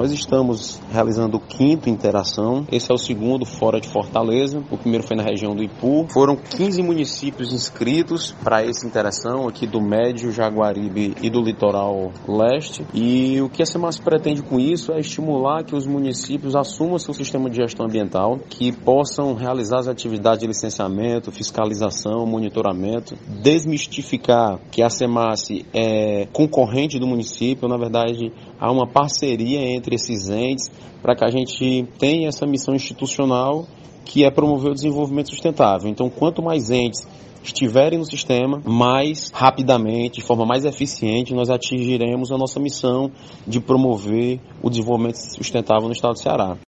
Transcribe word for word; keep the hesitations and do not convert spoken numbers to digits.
Nós estamos realizando o quinto Interação, esse é o segundo fora de Fortaleza, o primeiro foi na região do Ipu. Foram quinze municípios inscritos para essa Interação aqui do Médio, Jaguaribe e do Litoral Leste. E o que a SEMASP pretende com isso é estimular que os municípios assumam seu sistema de gestão ambiental, que possam realizar as atividades de licenciamento, fiscalização, monitoramento, desmistificar que a SEMASP é concorrente do município. Na verdade, há uma parceria entre esses entes para que a gente tenha essa missão institucional que é promover o desenvolvimento sustentável. Então, quanto mais entes estiverem no sistema, mais rapidamente, de forma mais eficiente, nós atingiremos a nossa missão de promover o desenvolvimento sustentável no estado do Ceará.